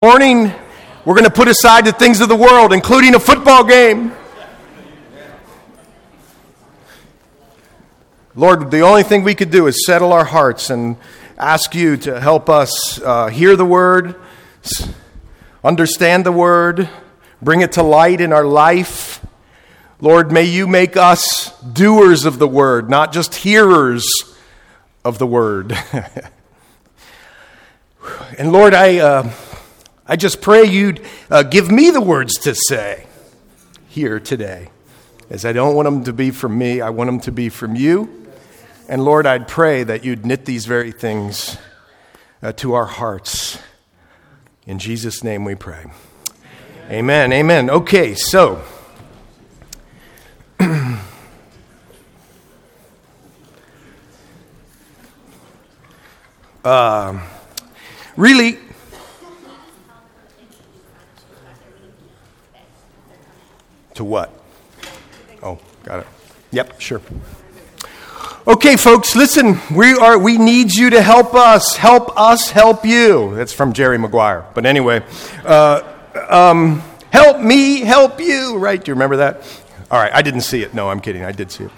Morning, we're going to put aside the things of the world, including a football game. Lord, the only thing we could do is settle our hearts and ask you to help us hear the word, understand the word, bring it to light in our life. Lord, may you make us doers of the word, not just hearers of the word. And Lord, I just pray you'd give me the words to say here today, as I don't want them to be from me, I want them to be from you. And Lord, I'd pray that you'd knit these very things to our hearts. In Jesus' name we pray. Amen, amen. Okay, so really, to what? Oh, got it. Yep, sure. Okay, folks, listen. We need you to help us help you. That's from Jerry Maguire. But anyway, help me, help you. Right? Do you remember that? All right. I didn't see it. No, I'm kidding. I did see it.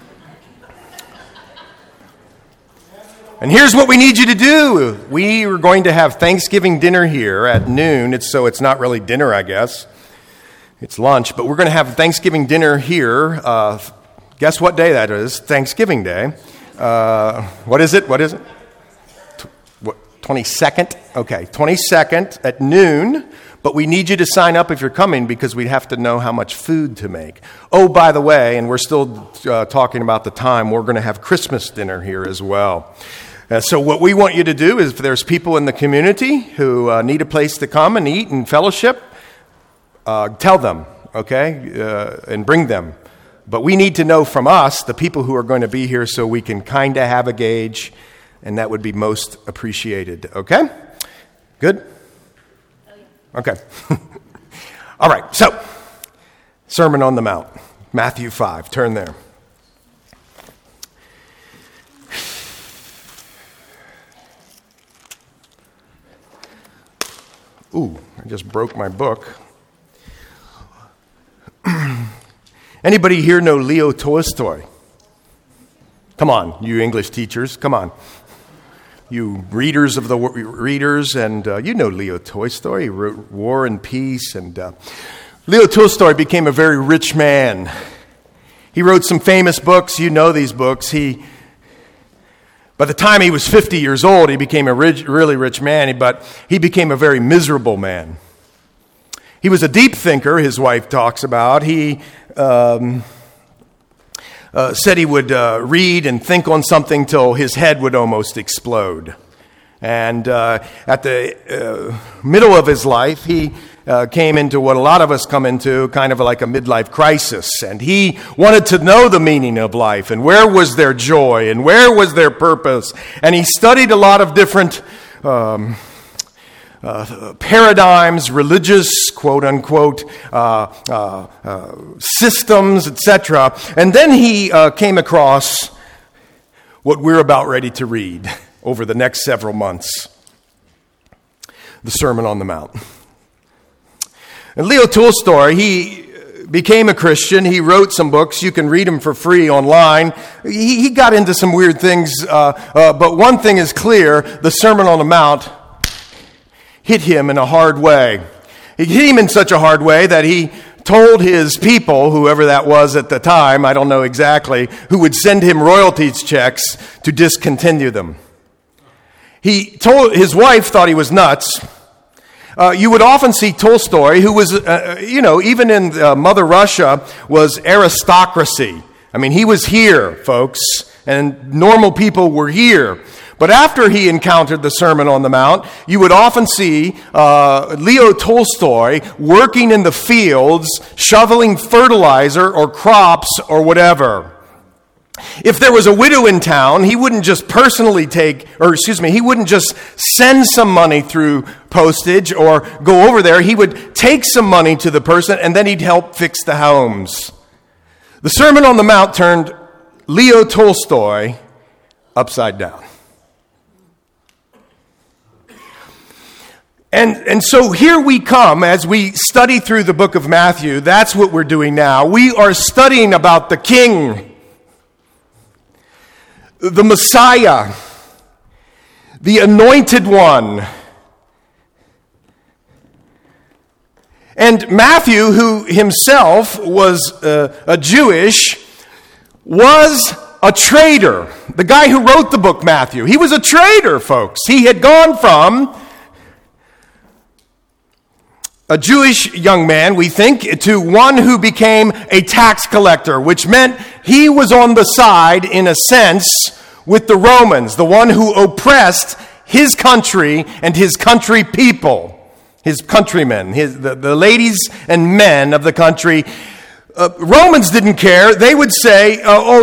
And here's what we need you to do. We are going to have Thanksgiving dinner here at noon. It's not really dinner, I guess. It's lunch, but we're going to have Thanksgiving dinner here. Guess what day that is? Thanksgiving Day. What is it? 22nd? Okay, 22nd at noon. But we need you to sign up if you're coming because we have to know how much food to make. Oh, by the way, and we're still talking about the time, we're going to have Christmas dinner here as well. So what we want you to do is if there's people in the community who need a place to come and eat and fellowship, tell them, okay, and bring them. But we need to know from us, the people who are going to be here, so we can kind of have a gauge, and that would be most appreciated, okay? Good? Okay. All right, so, Sermon on the Mount, Matthew 5, turn there. Ooh, I just broke my book. Anybody here know Leo Tolstoy? Come on, you English teachers, come on. You readers of the readers, and you know Leo Tolstoy. He wrote War and Peace, and Leo Tolstoy became a very rich man. He wrote some famous books. You know these books. By the time he was 50 years old, he became a really rich man, but he became a very miserable man. He was a deep thinker, his wife talks about. He said he would read and think on something till his head would almost explode. And at the middle of his life, he came into what a lot of us come into, kind of like a midlife crisis. And he wanted to know the meaning of life and where was their joy and where was their purpose. And he studied a lot of different paradigms, religious, quote-unquote, systems, etc. And then he came across what we're about ready to read over the next several months, the Sermon on the Mount. And Leo Tolstoy, he became a Christian. He wrote some books. You can read them for free online. He got into some weird things, but one thing is clear, the Sermon on the Mount hit him in a hard way. It hit him in such a hard way that he told his people, whoever that was at the time, I don't know exactly, who would send him royalties checks to discontinue them. He told his wife thought he was nuts. You would often see Tolstoy, who was, even in Mother Russia, was aristocracy. I mean, he was here, folks, and normal people were here. But after he encountered the Sermon on the Mount, you would often see Leo Tolstoy working in the fields, shoveling fertilizer or crops or whatever. If there was a widow in town, he wouldn't just he wouldn't just send some money through postage or go over there. He would take some money to the person and then he'd help fix the homes. The Sermon on the Mount turned Leo Tolstoy upside down. And so here we come as we study through the book of Matthew. That's what we're doing now. We are studying about the King, the Messiah, the Anointed One. And Matthew, who himself was a Jewish, was a traitor. The guy who wrote the book Matthew, he was a traitor, folks. He had gone from a Jewish young man, we think, to one who became a tax collector, which meant he was on the side, in a sense, with the Romans, the one who oppressed his country and his country people, his countrymen, the ladies and men of the country. Romans didn't care. They would say,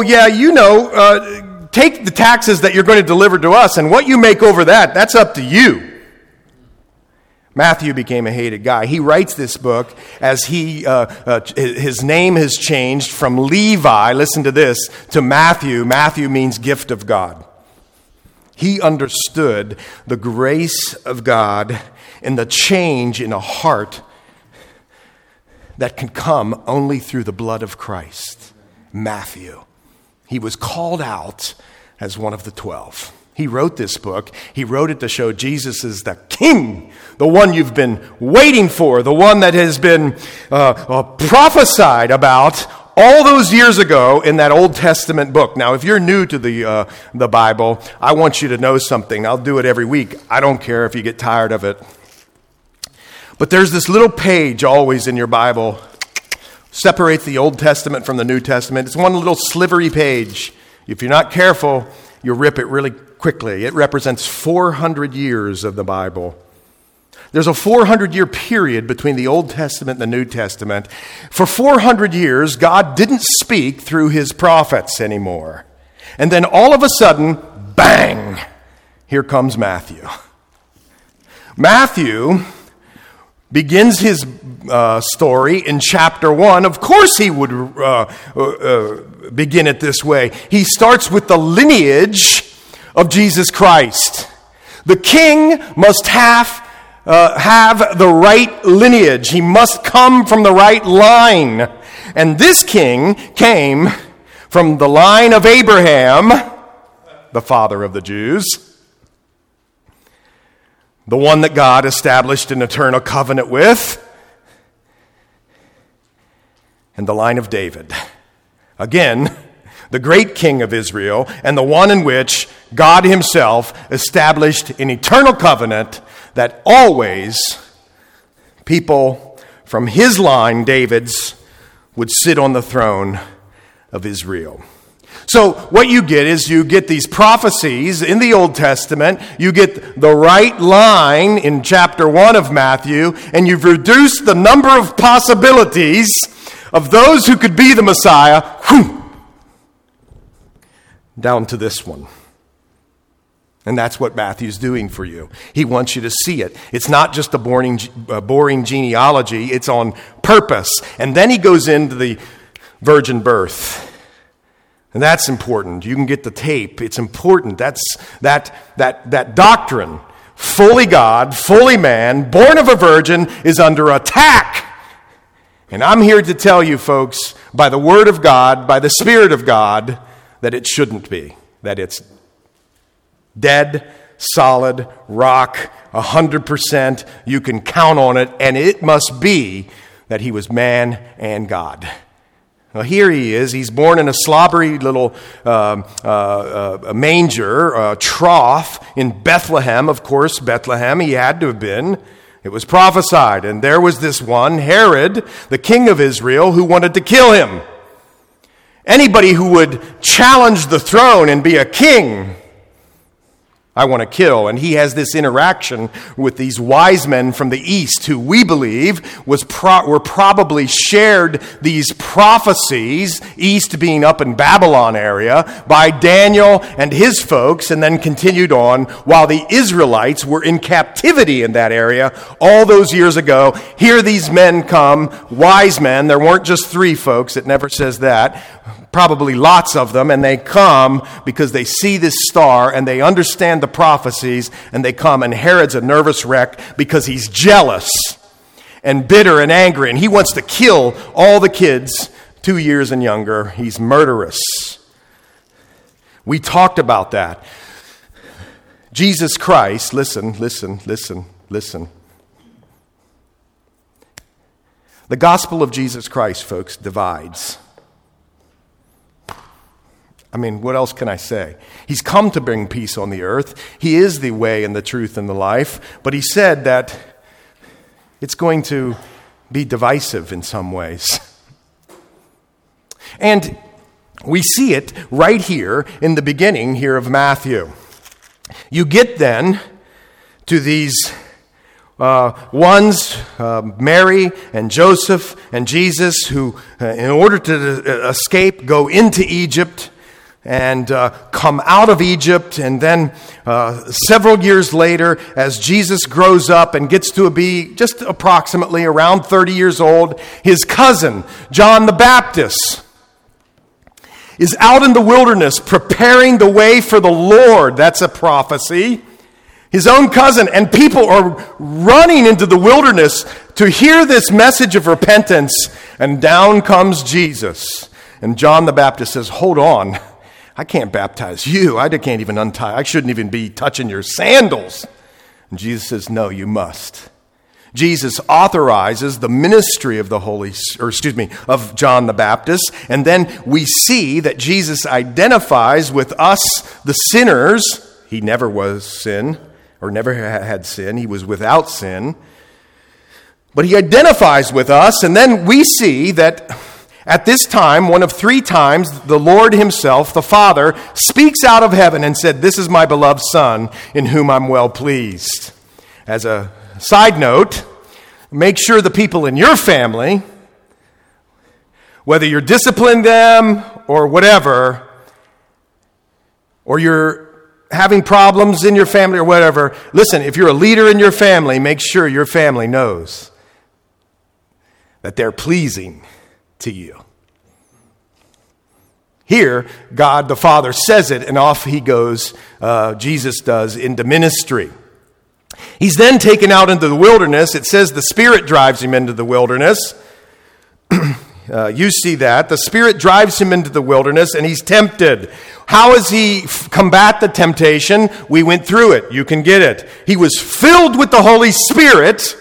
take the taxes that you're going to deliver to us, and what you make over that, that's up to you. Matthew became a hated guy. He writes this book as his name has changed from Levi, listen to this, to Matthew. Matthew means gift of God. He understood the grace of God and the change in a heart that can come only through the blood of Christ. Matthew. He was called out as one of the 12. He wrote this book. He wrote it to show Jesus is the King, the one you've been waiting for, the one that has been prophesied about all those years ago in that Old Testament book. Now, if you're new to the Bible, I want you to know something. I'll do it every week. I don't care if you get tired of it. But there's this little page always in your Bible, separates the Old Testament from the New Testament. It's one little slivery page. If you're not careful, you'll rip it really quickly. It represents 400 years of the Bible. There's a 400-year period between the Old Testament and the New Testament. For 400 years, God didn't speak through his prophets anymore. And then all of a sudden, bang, here comes Matthew. Matthew begins his story in chapter 1. Of course he would begin it this way. He starts with the lineage of Jesus Christ. The king must have the right lineage. He must come from the right line. And this king came from the line of Abraham, the father of the Jews, the one that God established an eternal covenant with, and the line of David. Again, the great king of Israel, and the one in which God himself established an eternal covenant that always people from his line, David's, would sit on the throne of Israel. So what you get is you get these prophecies in the Old Testament, you get the right line in chapter 1 of Matthew, and you've reduced the number of possibilities of those who could be the Messiah, down to this one. And that's what Matthew's doing for you. He wants you to see it. It's not just a boring genealogy, it's on purpose. And then he goes into the virgin birth. And that's important. You can get the tape. It's important. That's that doctrine. Fully God, fully man, born of a virgin, is under attack. And I'm here to tell you, folks, by the Word of God, by the Spirit of God, that it shouldn't be. That it's dead, solid, rock, 100%. You can count on it, and it must be that he was man and God. Well, here he is. He's born in a slobbery little manger, trough in Bethlehem. Of course, Bethlehem he had to have been. It was prophesied. And there was this one, Herod, the king of Israel, who wanted to kill him. Anybody who would challenge the throne and be a king, I want to kill. And he has this interaction with these wise men from the east who we believe were probably shared these prophecies, east being up in Babylon area, by Daniel and his folks, and then continued on while the Israelites were in captivity in that area all those years ago. Here these men come, wise men. There weren't just 3 folks. It never says that. probably lots of them, and they come because they see this star and they understand the prophecies, and they come, and Herod's a nervous wreck because he's jealous and bitter and angry, and he wants to kill all the kids 2 years and younger. He's murderous. We talked about that. Jesus Christ, listen. The gospel of Jesus Christ, folks, divides. I mean, what else can I say? He's come to bring peace on the earth. He is the way and the truth and the life. But he said that it's going to be divisive in some ways. And we see it right here in the beginning here of Matthew. You get then to these Mary and Joseph and Jesus, who, in order to escape, go into Egypt and come out of Egypt. And then several years later, as Jesus grows up and gets to be just approximately around 30 years old, his cousin, John the Baptist, is out in the wilderness preparing the way for the Lord. That's a prophecy. His own cousin, and people are running into the wilderness to hear this message of repentance, and down comes Jesus. And John the Baptist says, hold on, I can't baptize you. I can't even untie. I shouldn't even be touching your sandals. And Jesus says, no, you must. Jesus authorizes the ministry of of John the Baptist, and then we see that Jesus identifies with us, the sinners. He never was sin, or never had sin. He was without sin. But he identifies with us, and then we see that at this time, one of 3 times, the Lord himself, the Father, speaks out of heaven and said, this is my beloved Son, in whom I'm well pleased. As a side note, make sure the people in your family, whether you're disciplining them or whatever, or you're having problems in your family or whatever, listen, if you're a leader in your family, make sure your family knows that they're pleasing to you. Here, God the Father says it, and off he goes, Jesus does, into ministry. He's then taken out into the wilderness. It says the Spirit drives him into the wilderness. You see that. The Spirit drives him into the wilderness, and he's tempted. How does he combat the temptation? We went through it. You can get it. He was filled with the Holy Spirit,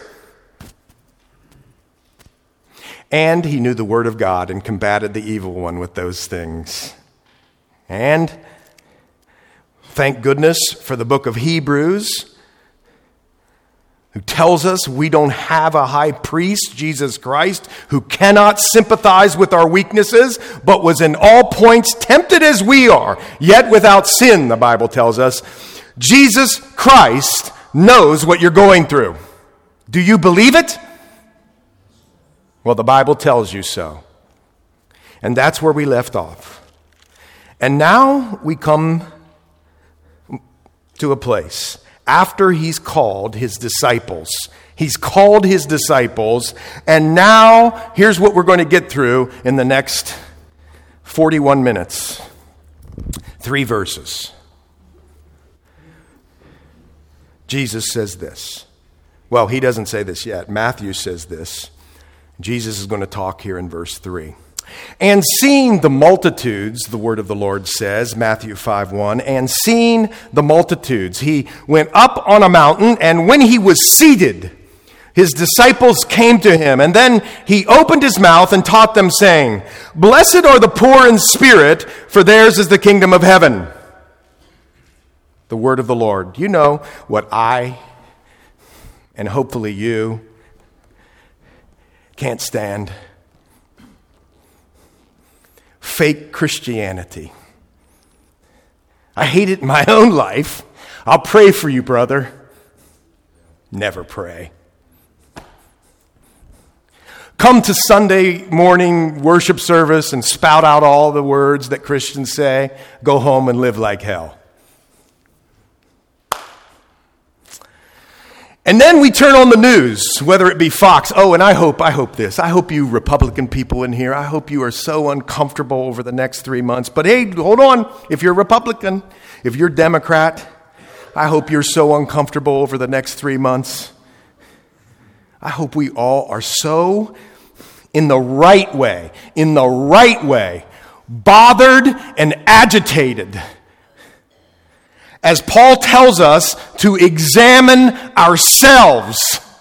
and he knew the Word of God and combated the evil one with those things. And thank goodness for the book of Hebrews, who tells us we don't have a high priest, Jesus Christ, who cannot sympathize with our weaknesses, but was in all points tempted as we are, yet without sin, the Bible tells us. Jesus Christ knows what you're going through. Do you believe it? Well, the Bible tells you so. And that's where we left off. And now we come to a place after he's called his disciples. He's called his disciples, and now here's what we're going to get through in the next 41 minutes. 3 verses. Jesus says this. Well, he doesn't say this yet. Matthew says this. Jesus is going to talk here in verse 3. And seeing the multitudes, the word of the Lord says, Matthew 5:1, and seeing the multitudes, he went up on a mountain, and when he was seated, his disciples came to him, and then he opened his mouth and taught them, saying, Blessed are the poor in spirit, for theirs is the kingdom of heaven. The word of the Lord. You know what I, and hopefully you, can't stand. Fake Christianity. I hate it in my own life. I'll pray for you, brother. Never pray. Come to Sunday morning worship service and spout out all the words that Christians say. Go home and live like hell. And then we turn on the news, whether it be Fox. Oh, and I hope this. I hope you Republican people in here, I hope you are so uncomfortable over the next 3 months. But hey, hold on. If you're Republican, if you're Democrat, I hope you're so uncomfortable over the next 3 months. I hope we all are so in the right way, bothered and agitated, as Paul tells us to examine ourselves.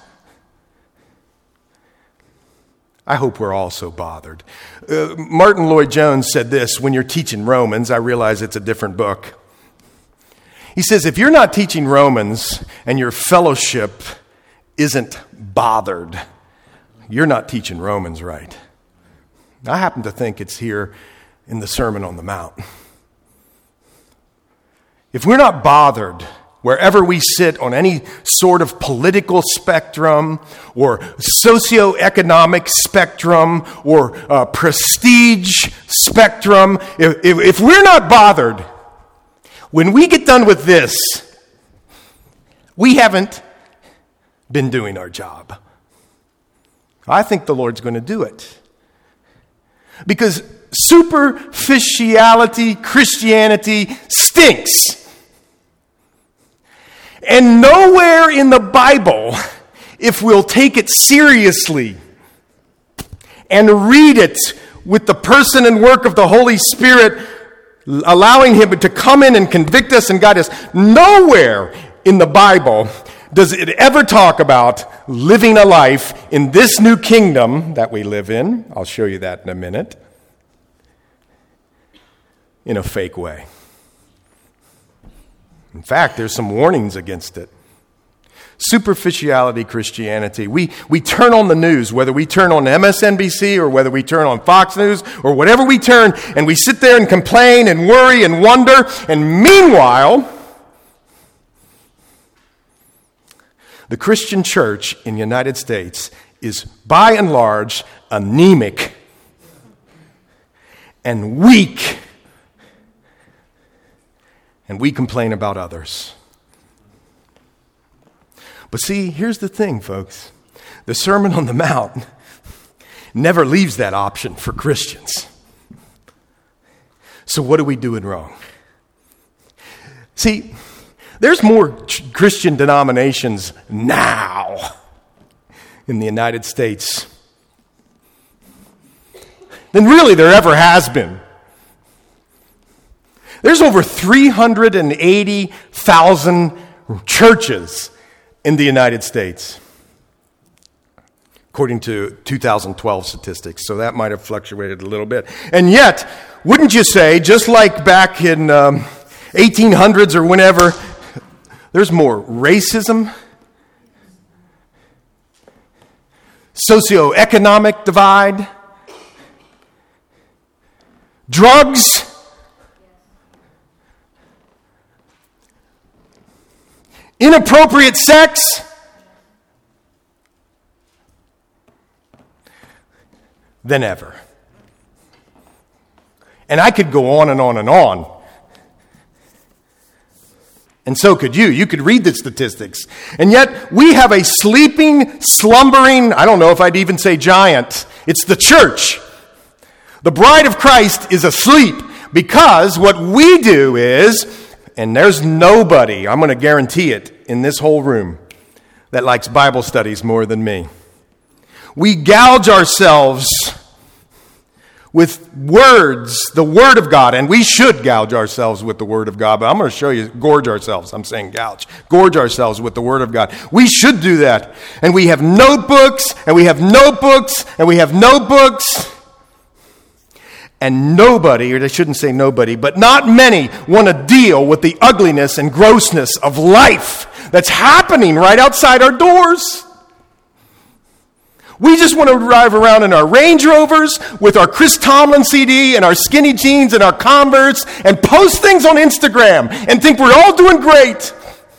I hope we're all so bothered. Martin Lloyd-Jones said this when you're teaching Romans. I realize it's a different book. He says, if you're not teaching Romans and your fellowship isn't bothered, you're not teaching Romans right. I happen to think it's here in the Sermon on the Mount. If we're not bothered wherever we sit on any sort of political spectrum or socioeconomic spectrum or prestige spectrum, if we're not bothered, when we get done with this, we haven't been doing our job. I think the Lord's going to do it. Because superficiality Christianity stinks. And nowhere in the Bible, if we'll take it seriously and read it with the person and work of the Holy Spirit, allowing Him to come in and convict us and guide us, nowhere in the Bible does it ever talk about living a life in this new kingdom that we live in. I'll show you that in a minute. In a fake way. In fact, there's some warnings against it. Superficiality Christianity. We turn on the news, whether we turn on MSNBC or whether we turn on Fox News or whatever we turn, and we sit there and complain and worry and wonder. And meanwhile, the Christian church in the United States is by and large anemic and weak. And we complain about others. But see, here's the thing, folks. The Sermon on the Mount never leaves that option for Christians. So what are we doing wrong? See, there's more Christian denominations now in the United States than really there ever has been. There's over 380,000 churches in the United States, according to 2012 statistics. So that might have fluctuated a little bit. And yet, wouldn't you say, just like back in 1800s or whenever, there's more racism, socioeconomic divide, drugs, inappropriate sex, than ever. And I could go on and on and on. And so could you. You could read the statistics. And yet we have a sleeping, slumbering, I don't know if I'd even say giant. It's the church. The bride of Christ is asleep because what we do is, and there's nobody, I'm going to guarantee it, in this whole room that likes Bible studies more than me. We gouge ourselves with words, the Word of God, and we should gouge ourselves with the Word of God, but I'm going to show you, gorge ourselves, I'm saying gouge, gorge ourselves with the Word of God. We should do that. And we have notebooks, and we have notebooks, and we have notebooks. And nobody, or I shouldn't say nobody, but not many want to deal with the ugliness and grossness of life that's happening right outside our doors. We just want to drive around in our Range Rovers with our Chris Tomlin CD and our skinny jeans and our Converse and post things on Instagram and think we're all doing great.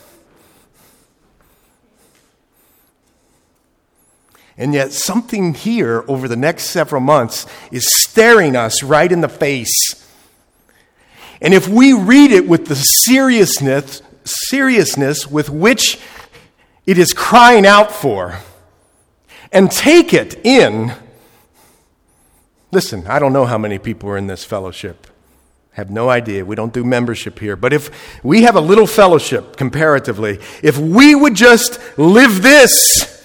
And yet something here over the next several months is staring us right in the face. And if we read it with the seriousness with which it is crying out for, and take it in. Listen, I don't know how many people are in this fellowship. I have no idea. We don't do membership here. But if we have a little fellowship comparatively, if we would just live this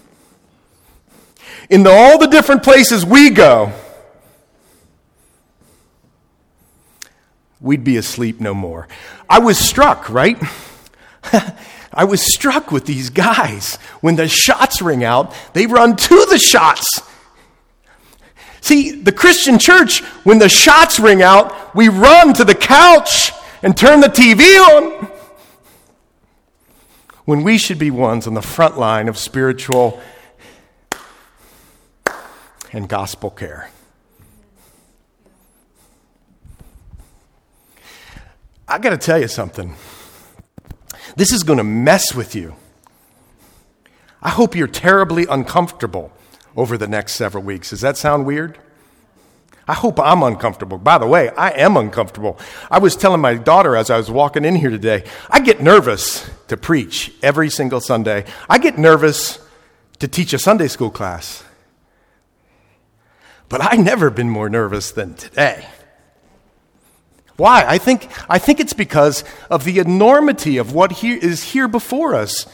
in all the different places we go, we'd be asleep no more. I was struck, right? I was struck with these guys. When the shots ring out, they run to the shots. See, the Christian church, when the shots ring out, we run to the couch and turn the TV on. When we should be ones on the front line of spiritual and gospel care. I got to tell you something. This is going to mess with you. I hope you're terribly uncomfortable over the next several weeks. Does that sound weird? I hope I'm uncomfortable. By the way, I am uncomfortable. I was telling my daughter as I was walking in here today, I get nervous to preach every single Sunday. I get nervous to teach a Sunday school class. But I've never been more nervous than today. Why? I think it's because of the enormity of what is here before us.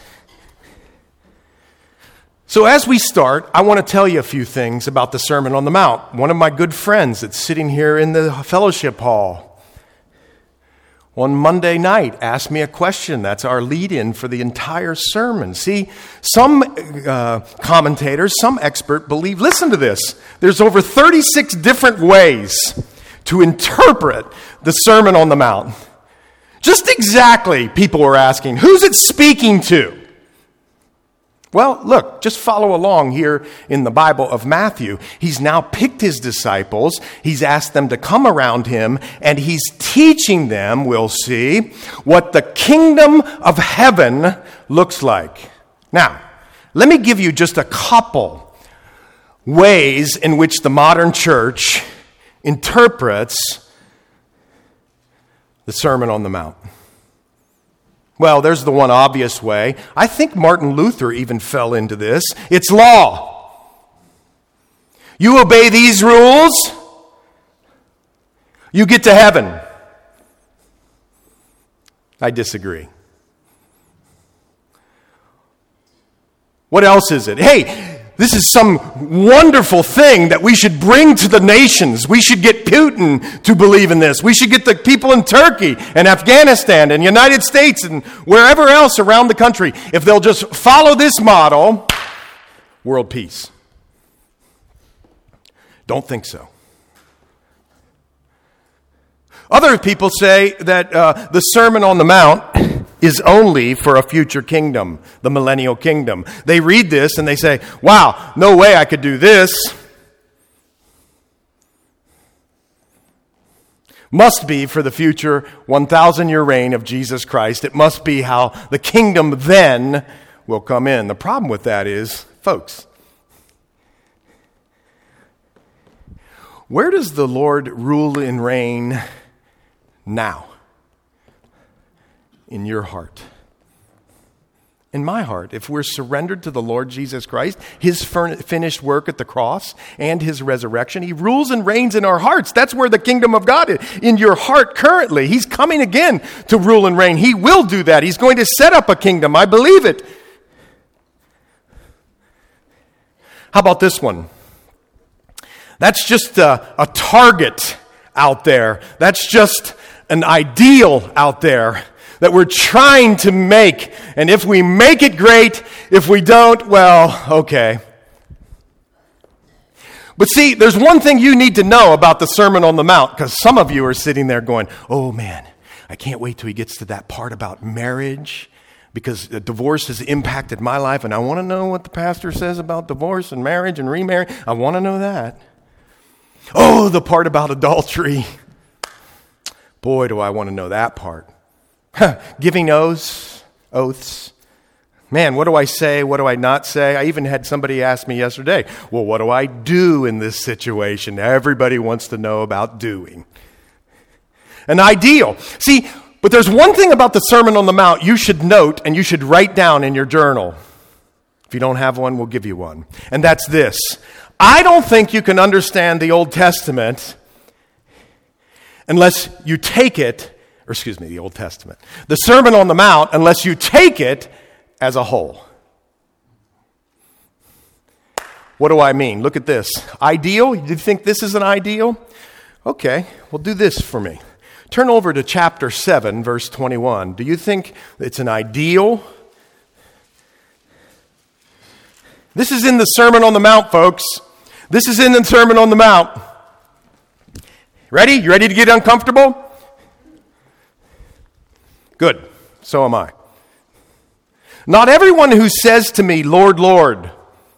So as we start, I want to tell you a few things about the Sermon on the Mount. One of my good friends that's sitting here in the fellowship hall on Monday night asked me a question. That's our lead-in for the entire sermon. See, some commentators, some experts believe, listen to this, there's over 36 different ways to interpret the Sermon on the Mount. Just exactly, people were asking, who's it speaking to? Well, look, just follow along here in the Bible of Matthew. He's now picked his disciples. He's asked them to come around him, and he's teaching them, we'll see, what the kingdom of heaven looks like. Now, let me give you just a couple ways in which the modern church interprets the Sermon on the Mount. Well, there's the one obvious way. I think Martin Luther even fell into this. It's law. You obey these rules, you get to heaven. I disagree. What else is it? Hey, this is some wonderful thing that we should bring to the nations. We should get Putin to believe in this. We should get the people in Turkey and Afghanistan and United States and wherever else around the country. If they'll just follow this model, world peace. Don't think so. Other people say that the Sermon on the Mount is only for a future kingdom, the millennial kingdom. They read this and they say, wow, no way I could do this. Must be for the future 1,000-year reign of Jesus Christ. It must be how the kingdom then will come in. The problem with that is, folks, where does the Lord rule and reign now? In your heart. In my heart, if we're surrendered to the Lord Jesus Christ, his finished work at the cross and his resurrection, he rules and reigns in our hearts. That's where the kingdom of God is. In your heart currently. He's coming again to rule and reign. He will do that. He's going to set up a kingdom. I believe it. How about this one? That's just a target out there. That's just an ideal out there that we're trying to make. And if we make it, great. If we don't, well, okay. But see, there's one thing you need to know about the Sermon on the Mount, because some of you are sitting there going, oh man, I can't wait till he gets to that part about marriage, because divorce has impacted my life, and I want to know what the pastor says about divorce and marriage and remarry. I want to know that. Oh, the part about adultery. Boy, do I want to know that part. Giving oaths. Man, what do I say? What do I not say? I even had somebody ask me yesterday, well, what do I do in this situation? Everybody wants to know about doing. An ideal. See, but there's one thing about the Sermon on the Mount you should note and you should write down in your journal. If you don't have one, we'll give you one. And that's this. I don't think you can understand the Old Testament unless you take it, the Old Testament, the Sermon on the Mount, unless you take it as a whole. What do I mean? Look at this. Ideal? Do you think this is an ideal? Okay, well, do this for me. Turn over to chapter 7, verse 21. Do you think it's an ideal? This is in the Sermon on the Mount, folks. This is in the Sermon on the Mount. Ready? You ready to get uncomfortable? Good. So am I. Not everyone who says to me, Lord, Lord.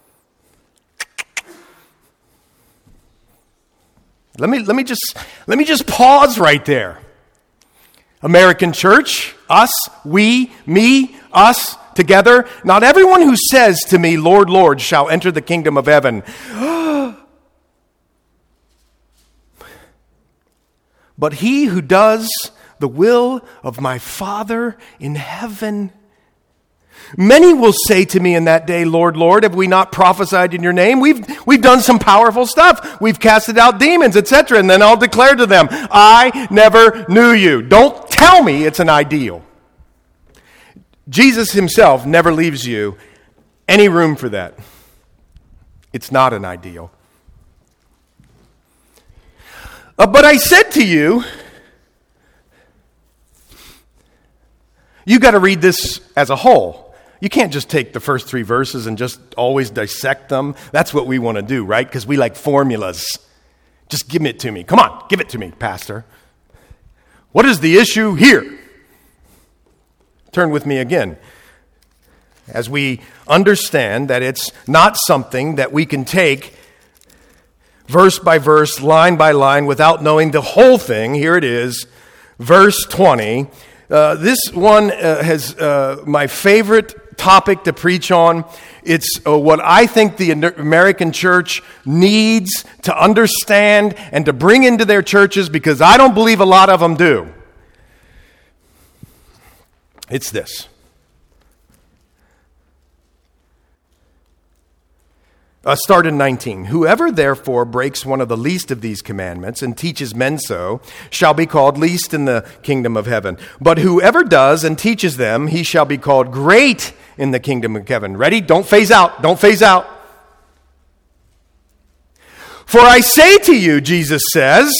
Let me just pause right there. American church, us, we, me, us, together. Not everyone who says to me, Lord, Lord, shall enter the kingdom of heaven. But he who does the will of my Father in heaven. Many will say to me in that day, Lord, Lord, have we not prophesied in your name? We've done some powerful stuff. We've casted out demons, etc. And then I'll declare to them, I never knew you. Don't tell me it's an ideal. Jesus himself never leaves you any room for that. It's not an ideal. But I said to you, you got to read this as a whole. You can't just take the first 3 verses and just always dissect them. That's what we want to do, right? Because we like formulas. Just give it to me. Come on, give it to me, Pastor. What is the issue here? Turn with me again. As we understand that it's not something that we can take verse by verse, line by line, without knowing the whole thing. Here it is, verse 20. This one has my favorite topic to preach on. It's what I think the American church needs to understand and to bring into their churches, because I don't believe a lot of them do. It's this. Start in 19. Whoever therefore breaks one of the least of these commandments and teaches men so shall be called least in the kingdom of heaven. But whoever does and teaches them, he shall be called great in the kingdom of heaven. Ready? Don't phase out. Don't phase out. For I say to you, Jesus says,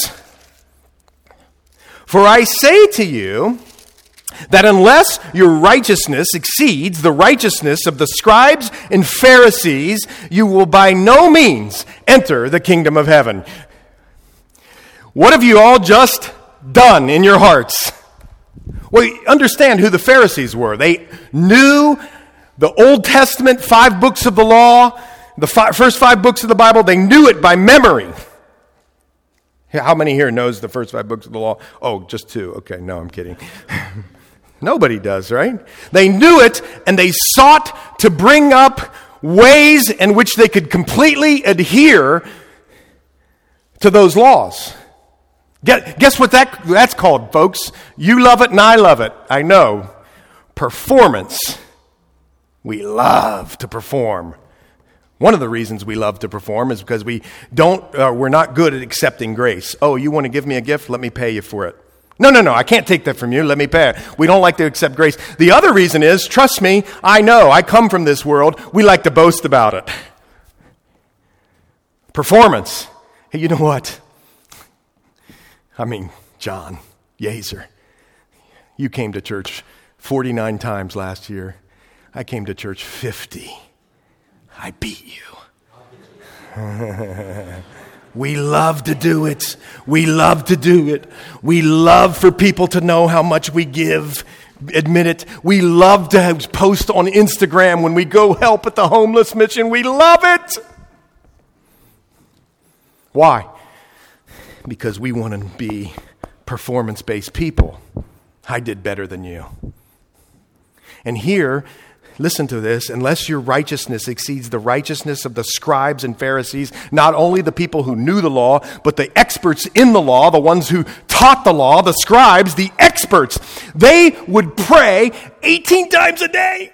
for I say to you, that unless your righteousness exceeds the righteousness of the scribes and Pharisees, you will by no means enter the kingdom of heaven. What have you all just done in your hearts? Well, understand who the Pharisees were. They knew the Old Testament, 5 books of the law, the first 5 books of the Bible. They knew it by memory. How many here knows the first 5 books of the law? Oh, just 2. Okay, no, I'm kidding. Nobody does, right? They knew it, and they sought to bring up ways in which they could completely adhere to those laws. Guess what that's called, folks? You love it and I love it. I know. Performance. We love to perform. One of the reasons we love to perform is because we're not good at accepting grace. Oh, you want to give me a gift? Let me pay you for it. No, I can't take that from you. Let me pay it. We don't like to accept grace. The other reason is, trust me, I know, I come from this world. We like to boast about it. Performance. Hey, you know what? John Yeazer, you came to church 49 times last year. I came to church 50. I beat you. We love to do it. We love to do it. We love for people to know how much we give. Admit it. We love to post on Instagram when we go help at the homeless mission. We love it. Why? Because we want to be performance-based people. I did better than you. And here, listen to this, unless your righteousness exceeds the righteousness of the scribes and Pharisees, not only the people who knew the law, but the experts in the law, the ones who taught the law, the scribes, the experts, they would pray 18 times a day.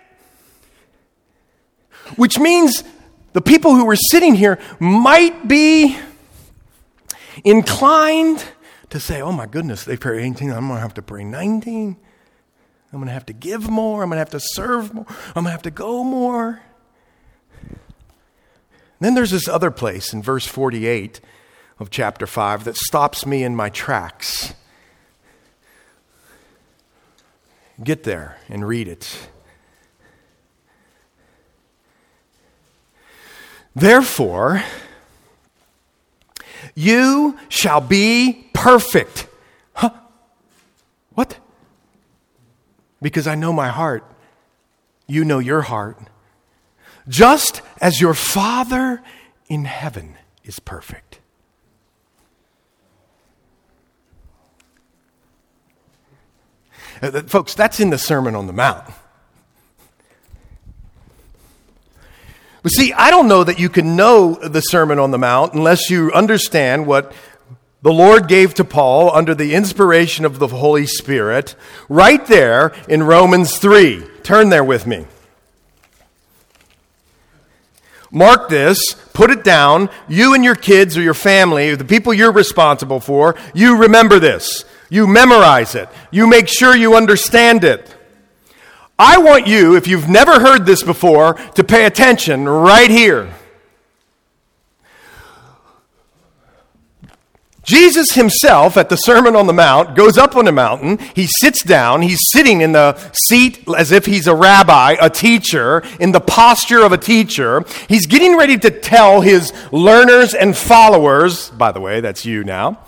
Which means the people who were sitting here might be inclined to say, oh my goodness, they pray 18, I'm going to have to pray 19. I'm going to have to give more. I'm going to have to serve more. I'm going to have to go more. Then there's this other place in verse 48 of chapter 5 that stops me in my tracks. Get there and read it. Therefore, you shall be perfect. Huh? What? Because I know my heart. You know your heart. Just as your Father in heaven is perfect. Folks, that's in the Sermon on the Mount. But see, I don't know that you can know the Sermon on the Mount unless you understand what the Lord gave to Paul under the inspiration of the Holy Spirit right there in Romans 3. Turn there with me. Mark this, put it down. You and your kids or your family, the people you're responsible for, you remember this. You memorize it. You make sure you understand it. I want you, if you've never heard this before, to pay attention right here. Jesus himself at the Sermon on the Mount goes up on a mountain. He sits down. He's sitting in the seat as if he's a rabbi, a teacher, in the posture of a teacher. He's getting ready to tell his learners and followers, by the way, that's you now,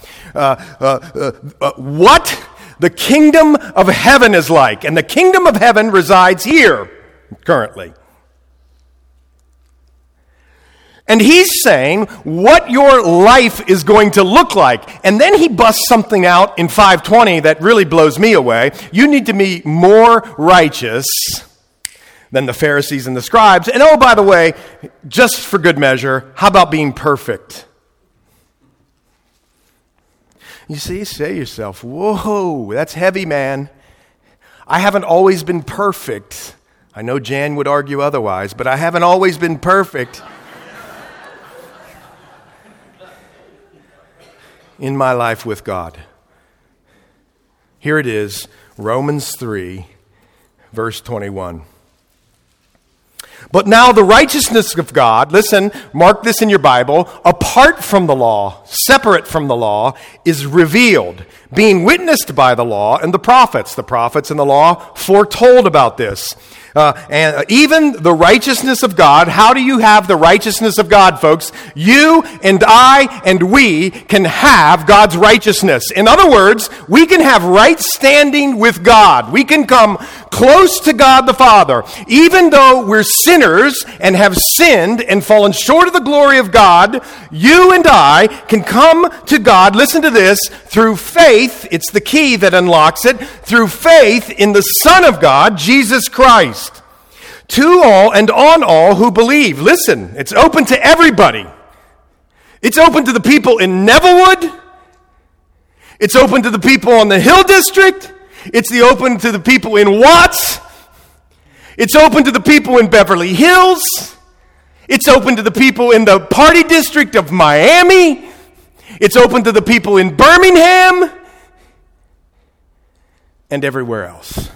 what the kingdom of heaven is like. And the kingdom of heaven resides here currently. And he's saying what your life is going to look like. And then he busts something out in 5:20 that really blows me away. You need to be more righteous than the Pharisees and the scribes. And oh, by the way, just for good measure, how about being perfect? You see, say to yourself, whoa, that's heavy, man. I haven't always been perfect. I know Jan would argue otherwise, but I haven't always been perfect in my life with God. Here it is, Romans 3, verse 21. But now the righteousness of God, listen, mark this in your Bible, apart from the law, separate from the law, is revealed, being witnessed by the law and the prophets. The prophets and the law foretold about this. And even the righteousness of God. How do you have the righteousness of God, folks? You and I and we can have God's righteousness. In other words, we can have right standing with God. We can come close to God the Father. Even though we're sinners and have sinned and fallen short of the glory of God, you and I can come to God, listen to this, through faith. It's the key that unlocks it. Through faith in the Son of God, Jesus Christ. To all and on all who believe. Listen, it's open to everybody. It's open to the people in Nevillewood. It's open to the people on the Hill District. It's open to the people in Watts. It's open to the people in Beverly Hills. It's open to the people in the Party District of Miami. It's open to the people in Birmingham and everywhere else.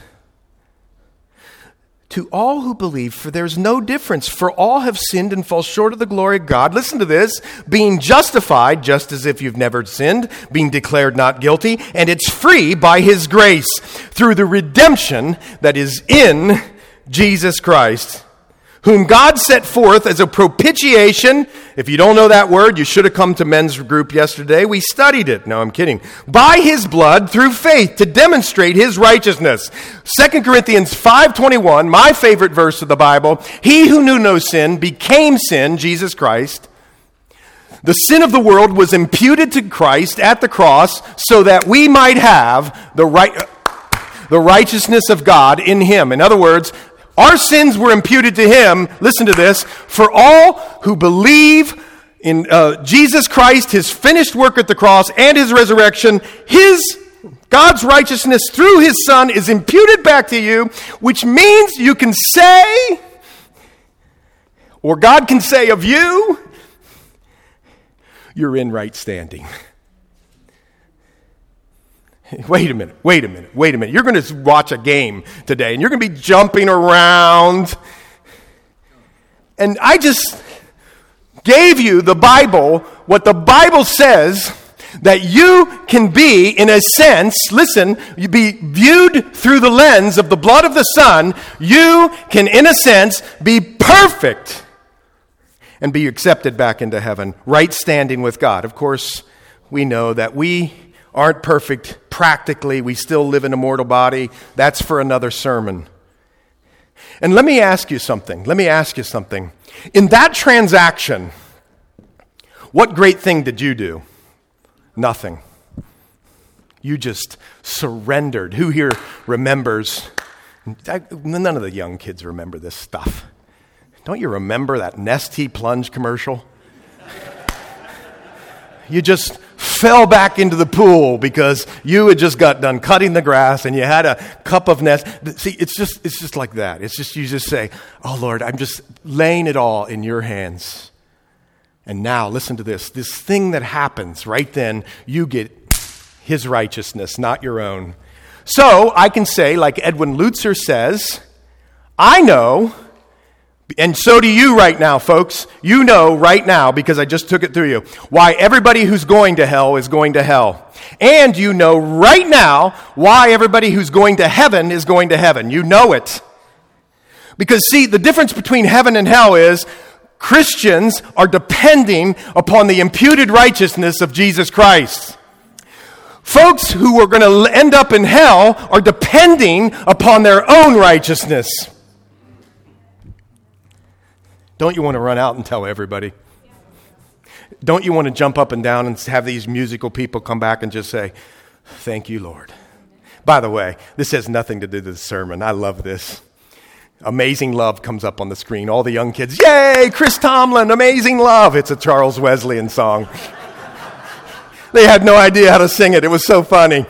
To all who believe, for there's no difference, for all have sinned and fall short of the glory of God. Listen to this, being justified, just as if you've never sinned, being declared not guilty, and it's free by his grace, through the redemption that is in Jesus Christ, whom God set forth as a propitiation. If you don't know that word, you should have come to men's group yesterday. We studied it. No, I'm kidding. By his blood, through faith, to demonstrate his righteousness. 2 Corinthians 5:21, my favorite verse of the Bible. He who knew no sin became sin, Jesus Christ. The sin of the world was imputed to Christ at the cross so that we might have the righteousness of God in him. In other words, Our sins were imputed to him, listen to this, for all who believe in Jesus Christ, his finished work at the cross and his resurrection, God's righteousness through his Son is imputed back to you, which means you can say, or God can say of you, you're in right standing. Wait a minute. You're going to watch a game today, and you're going to be jumping around. And I just gave you the Bible, what the Bible says, that you can be, in a sense, listen, you be viewed through the lens of the blood of the Son. You can, in a sense, be perfect and be accepted back into heaven, right standing with God. Of course, we know that we aren't perfect practically. We still live in a mortal body. That's for another sermon. And let me ask you something. In that transaction, what great thing did you do? Nothing. You just surrendered. Who here remembers? None of the young kids remember this stuff. Don't you remember that Nestea plunge commercial? You just fell back into the pool because you had just got done cutting the grass and you had a cup of Nest. See, it's just like that. It's just, you just say, oh Lord, I'm just laying it all in your hands. And now, listen to this. This thing that happens right then, you get his righteousness, not your own. So I can say, like Edwin Lutzer says, I know, and so do you right now, folks. You know right now, because I just took it through you, why everybody who's going to hell is going to hell. And you know right now why everybody who's going to heaven is going to heaven. You know it. Because see, the difference between heaven and hell is Christians are depending upon the imputed righteousness of Jesus Christ. Folks who are going to end up in hell are depending upon their own righteousness. Don't you want to run out and tell everybody? Don't you want to jump up and down and have these musical people come back and just say, thank you, Lord. By the way, this has nothing to do with the sermon. I love this. Amazing Love comes up on the screen. All the young kids, yay, Chris Tomlin, Amazing Love. It's a Charles Wesleyan song. They had no idea how to sing it. It was so funny.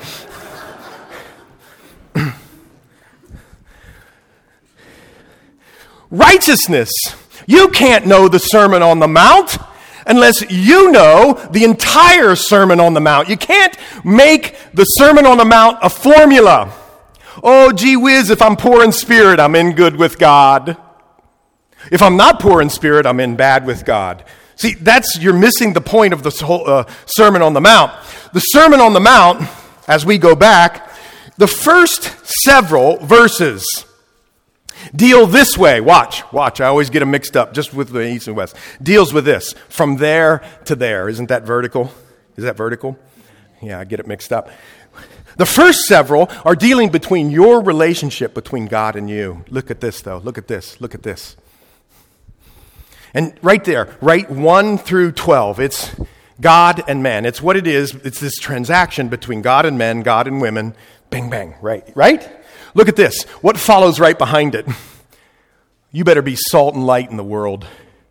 Righteousness. You can't know the Sermon on the Mount unless you know the entire Sermon on the Mount. You can't make the Sermon on the Mount a formula. Oh, gee whiz, if I'm poor in spirit, I'm in good with God. If I'm not poor in spirit, I'm in bad with God. See, you're missing the point of this whole Sermon on the Mount. The Sermon on the Mount, as we go back, the first several verses deal this way. Watch. I always get them mixed up just with the east and west. Deals with this. From there to there. Isn't that vertical? Is that vertical? Yeah, I get it mixed up. The first several are dealing between your relationship between God and you. Look at this, though. Look at this. And right there, right 1 through 12, it's God and man. It's what it is. It's this transaction between God and men, God and women. Bang, bang, right? Look at this. What follows right behind it? You better be salt and light in the world.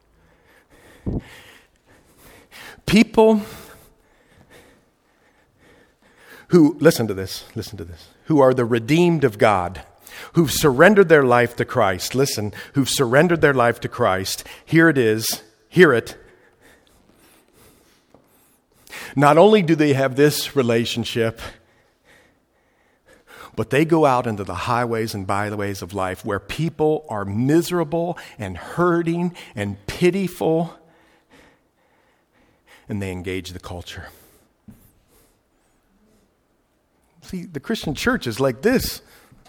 People who, listen to this, who are the redeemed of God, who've surrendered their life to Christ. Listen, who've surrendered their life to Christ. Here it is. Hear it. Not only do they have this relationship, but they go out into the highways and byways of life where people are miserable and hurting and pitiful, and they engage the culture. See, the Christian church is like this.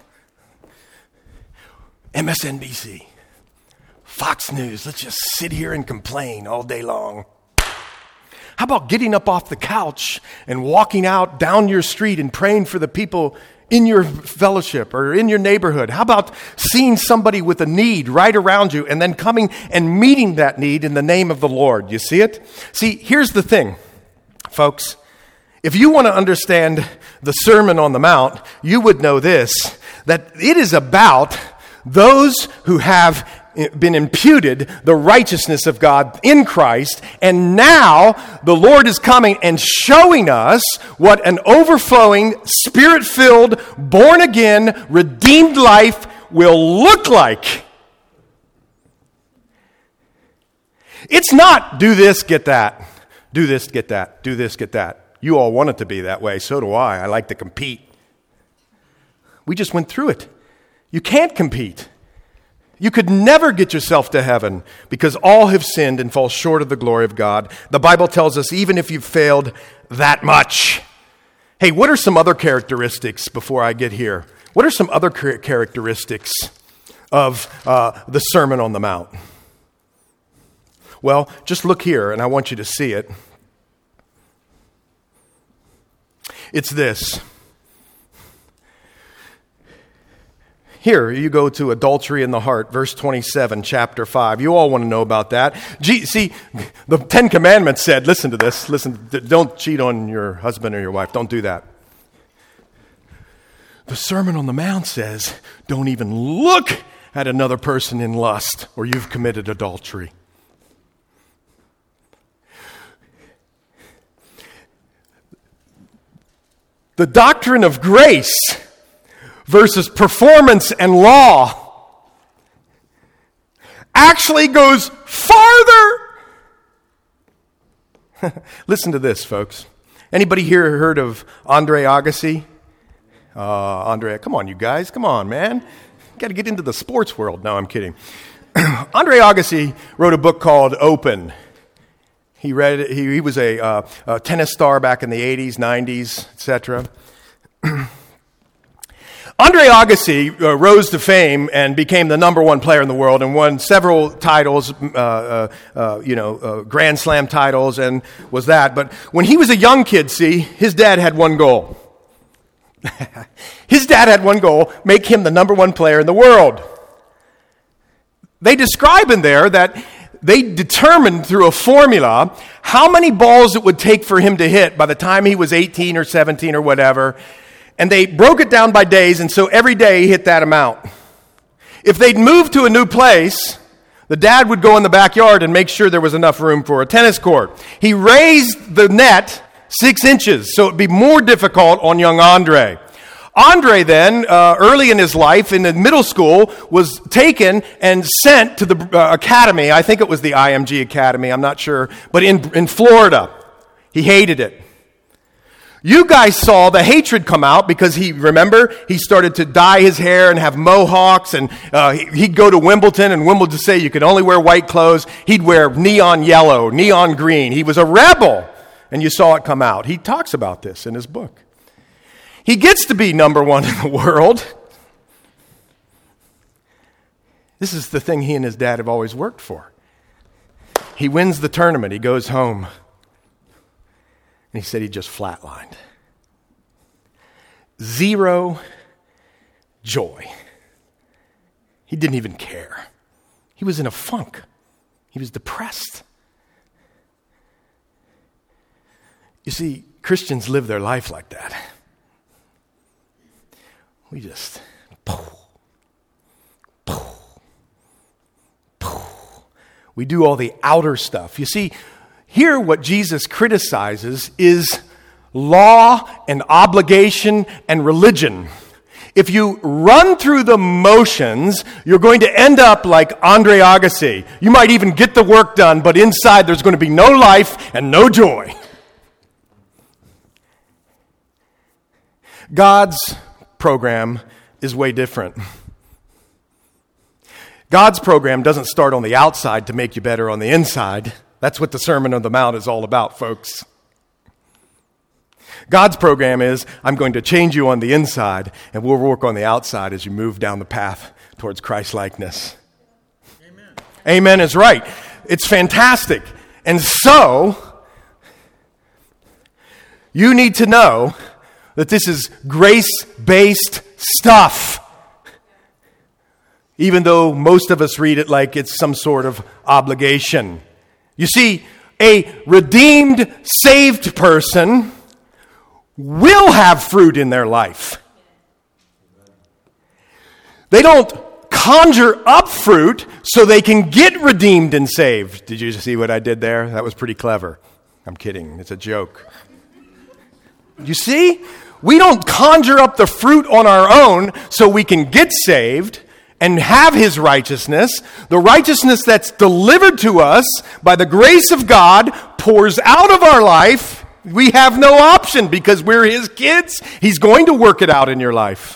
MSNBC, Fox News, let's just sit here and complain all day long. How about getting up off the couch and walking out down your street and praying for the people in your fellowship or in your neighborhood? How about seeing somebody with a need right around you and then coming and meeting that need in the name of the Lord? You see it? See, here's the thing, folks. If you want to understand the Sermon on the Mount, you would know this, that it is about those who have been imputed the righteousness of God in Christ, and now the Lord is coming and showing us what an overflowing, Spirit-filled, born-again, redeemed life will look like. It's not do this, get that, do this, get that, do this, get that. You all want it to be that way, so do I. I like to compete. We just went through it. You can't compete. You could never get yourself to heaven because all have sinned and fall short of the glory of God. The Bible tells us even if you've failed that much. Hey, what are some other characteristics before I get here? What are some other characteristics of the Sermon on the Mount? Well, just look here and I want you to see it. It's this. Here, you go to adultery in the heart, verse 27, chapter 5. You all want to know about that. See, the Ten Commandments said, listen to this, don't cheat on your husband or your wife. Don't do that. The Sermon on the Mount says, don't even look at another person in lust or you've committed adultery. The doctrine of grace versus performance and law actually goes farther. Listen to this, folks. Anybody here heard of Andre Agassi? Andre, come on, you guys. Come on, man. Got to get into the sports world. No, I'm kidding. Andre Agassi wrote a book called Open. He read it. He was a tennis star back in the 80s, 90s, etc. Andre Agassi rose to fame and became the number one player in the world and won several titles, Grand Slam titles, and was that. But when he was a young kid, his dad had one goal. His dad had one goal, make him the number one player in the world. They describe in there that they determined through a formula how many balls it would take for him to hit by the time he was 18 or 17 or whatever. And they broke it down by days, and so every day he hit that amount. If they'd moved to a new place, the dad would go in the backyard and make sure there was enough room for a tennis court. He raised the net 6 inches, so it'd be more difficult on young Andre. Andre then, early in his life, in the middle school, was taken and sent to the academy. I think it was the IMG Academy, I'm not sure, but in Florida. He hated it. You guys saw the hatred come out because he started to dye his hair and have mohawks, and he'd go to Wimbledon, and Wimbledon say you could only wear white clothes. He'd wear neon yellow, neon green. He was a rebel, and you saw it come out. He talks about this in his book. He gets to be number one in the world. This is the thing he and his dad have always worked for. He wins the tournament. He goes home. And he said he just flatlined. Zero joy. He didn't even care. He was in a funk. He was depressed. You see, Christians live their life like that. We just, we do all the outer stuff. You see, here what Jesus criticizes is law and obligation and religion. If you run through the motions, you're going to end up like Andre Agassi. You might even get the work done, but inside there's going to be no life and no joy. God's program is way different. God's program doesn't start on the outside to make you better on the inside. That's what the Sermon on the Mount is all about, folks. God's program is, I'm going to change you on the inside, and we'll work on the outside as you move down the path towards Christ-likeness. Amen. Amen is right. It's fantastic. And so, you need to know that this is grace-based stuff. Even though most of us read it like it's some sort of obligation. You see, a redeemed, saved person will have fruit in their life. They don't conjure up fruit so they can get redeemed and saved. Did you see what I did there? That was pretty clever. I'm kidding. It's a joke. You see? We don't conjure up the fruit on our own so we can get saved and have his righteousness. The righteousness that's delivered to us by the grace of God pours out of our life. We have no option because we're his kids. He's going to work it out in your life.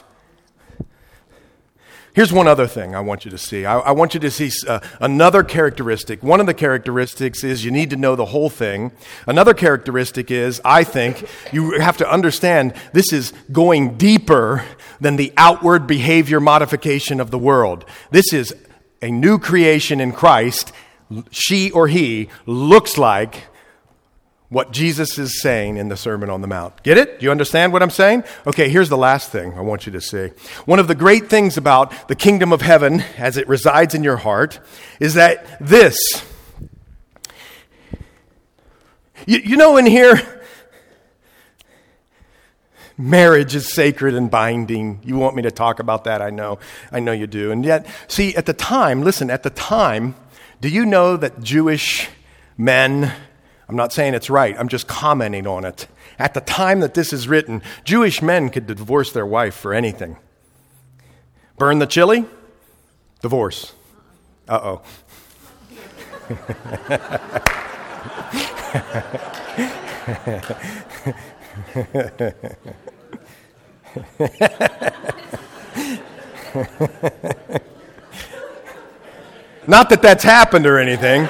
Here's one other thing I want you to see. I want you to see another characteristic. One of the characteristics is you need to know the whole thing. Another characteristic is, I think, you have to understand this is going deeper than the outward behavior modification of the world. This is a new creation in Christ. She or he looks like what Jesus is saying in the Sermon on the Mount. Get it? Do you understand what I'm saying? Okay, here's the last thing I want you to see. One of the great things about the kingdom of heaven as it resides in your heart is that this, you know, in here, marriage is sacred and binding. You want me to talk about that? I know you do. And yet, see, at the time, do you know that Jewish men, I'm not saying it's right, I'm just commenting on it. At the time that this is written, Jewish men could divorce their wife for anything. Burn the chili? Divorce. Uh-oh. Not that that's happened or anything.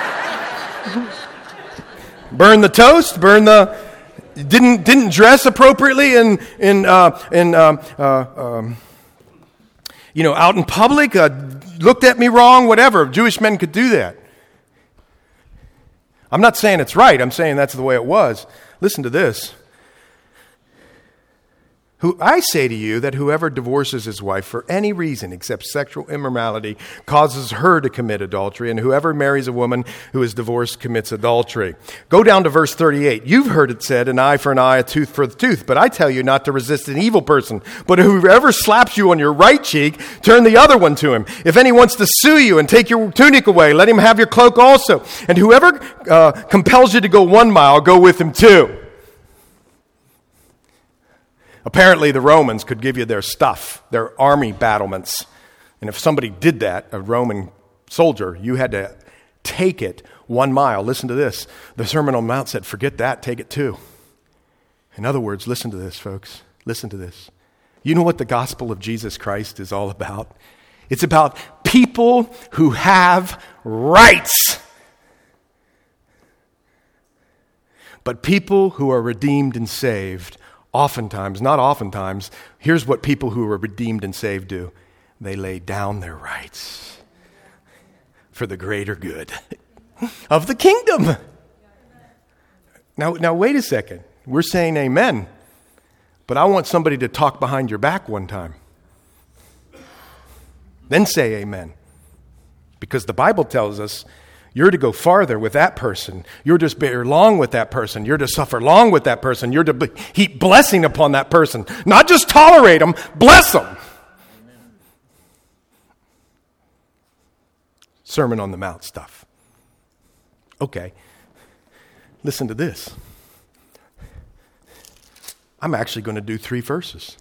Burn the toast, didn't dress appropriately out in public, looked at me wrong, whatever. Jewish men could do that. I'm not saying it's right. I'm saying that's the way it was. Listen to this. I say to you that whoever divorces his wife for any reason except sexual immorality causes her to commit adultery, and whoever marries a woman who is divorced commits adultery. Go down to verse 38. You've heard it said, an eye for an eye, a tooth for the tooth. But I tell you not to resist an evil person. But whoever slaps you on your right cheek, turn the other one to him. If anyone wants to sue you and take your tunic away, let him have your cloak also. And whoever compels you to go 1 mile, go with him 2. Apparently, the Romans could give you their stuff, their army battlements. And if somebody did that, a Roman soldier, you had to take it 1 mile. Listen to this. The Sermon on the Mount said, forget that, take it 2. In other words, listen to this, folks. Listen to this. You know what the gospel of Jesus Christ is all about? It's about people who have rights. But people who are redeemed and saved, oftentimes, not oftentimes, here's what people who are redeemed and saved do. They lay down their rights for the greater good of the kingdom. Now wait a second. We're saying amen, but I want somebody to talk behind your back one time. Then say amen. Because the Bible tells us you're to go farther with that person. You're to bear long with that person. You're to suffer long with that person. You're to heap blessing upon that person. Not just tolerate them, bless them. Sermon on the Mount stuff. Okay, listen to this. I'm actually going to do 3 verses.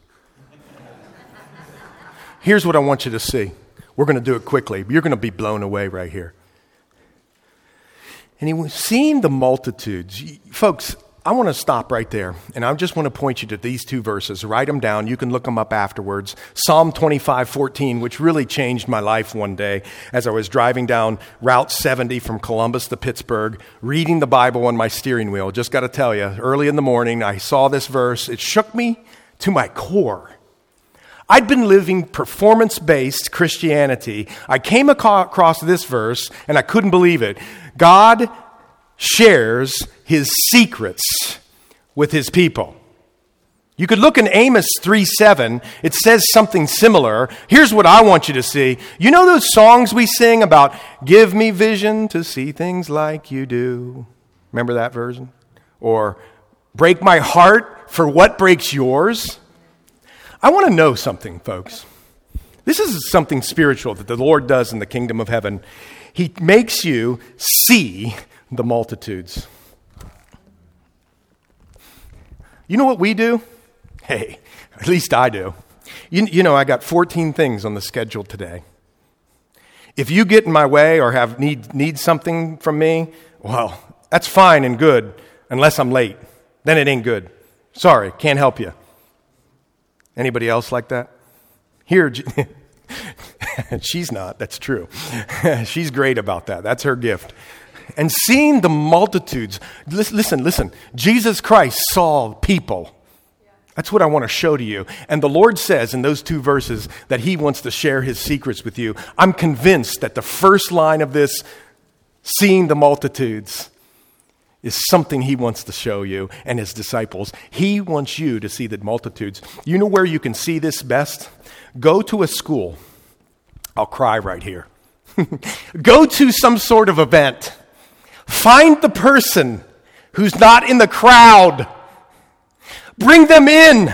Here's what I want you to see. We're going to do it quickly. You're going to be blown away right here. And he was seeing the multitudes. Folks, I want to stop right there, and I just want to point you to these 2 verses. Write them down. You can look them up afterwards. Psalm 25:14, which really changed my life one day as I was driving down Route 70 from Columbus to Pittsburgh, reading the Bible on my steering wheel. Just got to tell you, early in the morning, I saw this verse. It shook me to my core. I'd been living performance-based Christianity. I came across this verse, and I couldn't believe it. God shares his secrets with his people. You could look in Amos 3:7. It says something similar. Here's what I want you to see. You know those songs we sing about, give me vision to see things like you do? Remember that version? Or break my heart for what breaks yours? I want to know something, folks. This is something spiritual that the Lord does in the kingdom of heaven. He makes you see the multitudes. You know what we do? Hey, at least I do. You know, I got 14 things on the schedule today. If you get in my way or need something from me, well, that's fine and good, unless I'm late. Then it ain't good. Sorry, can't help you. Anybody else like that? Here, she's not, that's true. She's great about that. That's her gift. And seeing the multitudes, listen, Jesus Christ saw people. That's what I want to show to you. And the Lord says in those 2 verses that he wants to share his secrets with you. I'm convinced that the first line of this, seeing the multitudes, is something he wants to show you and his disciples. He wants you to see the multitudes. You know where you can see this best? Go to a school. I'll cry right here. Go to some sort of event. Find the person who's not in the crowd. Bring them in.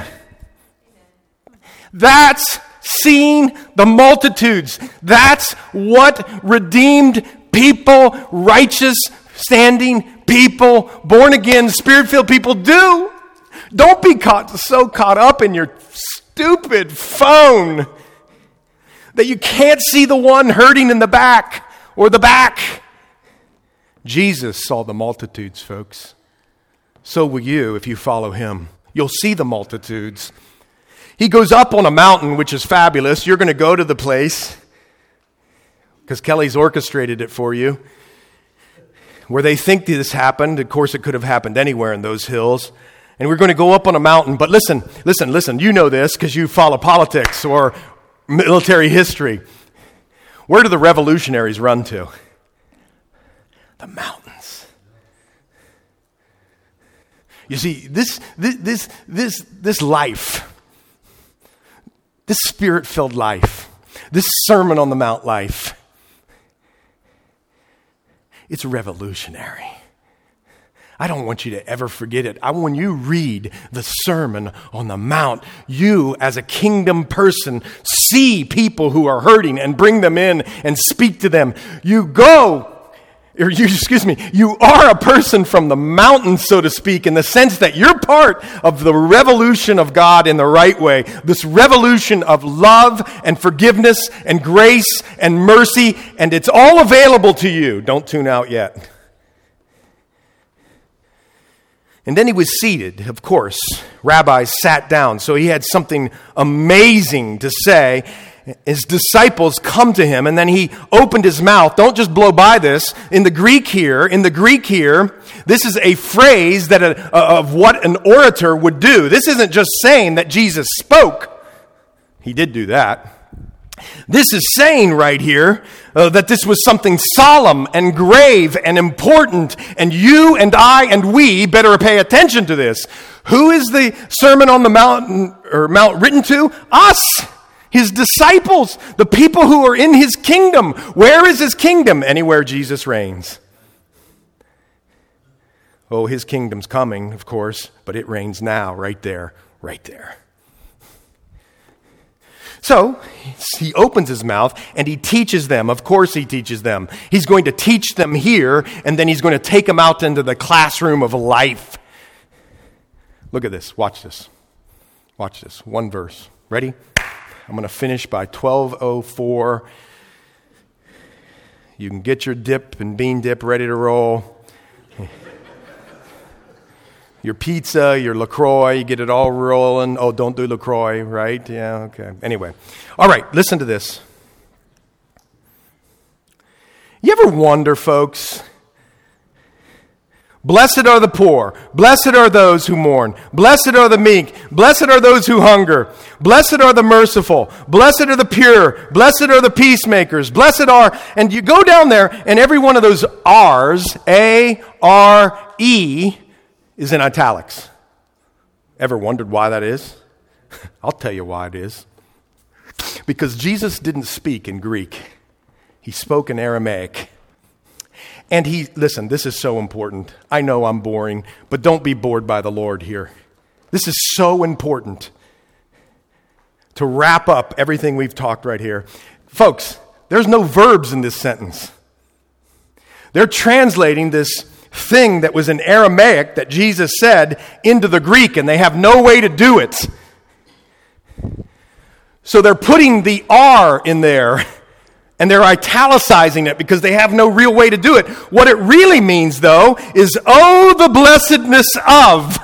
That's seeing the multitudes. That's what redeemed people, righteous, standing people, born again, spirit-filled people do. Don't be so caught up in your stupid phone that you can't see the one hurting in the back or the back. Jesus saw the multitudes, folks. So will you if you follow him. You'll see the multitudes. He goes up on a mountain, which is fabulous. You're going to go to the place because Kelly's orchestrated it for you. Where they think this happened. Of course, it could have happened anywhere in those hills. And we're going to go up on a mountain. But listen. You know this because you follow politics or military history. Where do the revolutionaries run to? The mountains. You see, this life, this spirit-filled life, this Sermon on the Mount life, it's revolutionary. I don't want you to ever forget it. When you read the Sermon on the Mount, you as a kingdom person see people who are hurting and bring them in and speak to them. You are a person from the mountain, so to speak, in the sense that you're part of the revolution of God in the right way. This revolution of love and forgiveness and grace and mercy, and it's all available to you. Don't tune out yet. And then he was seated, of course. Rabbis sat down, so he had something amazing to say. His disciples come to him, and then he opened his mouth. Don't just blow by this. In the Greek here, this is a phrase that of what an orator would do. This isn't just saying that Jesus spoke. He did do that. This is saying right here that this was something solemn and grave and important, and you and I and we better pay attention to this. Who is the Sermon on the Mount written to? Us. His disciples, the people who are in his kingdom. Where is his kingdom? Anywhere Jesus reigns. Oh, his kingdom's coming, of course, but it reigns now, right there. So, he opens his mouth and he teaches them. Of course he teaches them. He's going to teach them here, and then he's going to take them out into the classroom of life. Look at this. Watch this. One verse. Ready? I'm going to finish by 12:04. You can get your dip and bean dip ready to roll. Your pizza, your LaCroix, you get it all rolling. Oh, don't do LaCroix, right? Yeah, okay. Anyway. All right, listen to this. You ever wonder, folks? Blessed are the poor. Blessed are those who mourn. Blessed are the meek. Blessed are those who hunger. Blessed are the merciful. Blessed are the pure. Blessed are the peacemakers. Blessed are, and you go down there, and every one of those R's, A-R-E, is in italics. Ever wondered why that is? I'll tell you why it is. Because Jesus didn't speak in Greek. He spoke in Aramaic. And listen, this is so important. I know I'm boring, but don't be bored by the Lord here. This is so important. to wrap up everything we've talked right here. Folks, there's no verbs in this sentence. They're translating this thing that was in Aramaic that Jesus said into the Greek, and they have no way to do it. So they're putting the R in there, and they're italicizing it because they have no real way to do it. What it really means, though, is, oh, the blessedness of.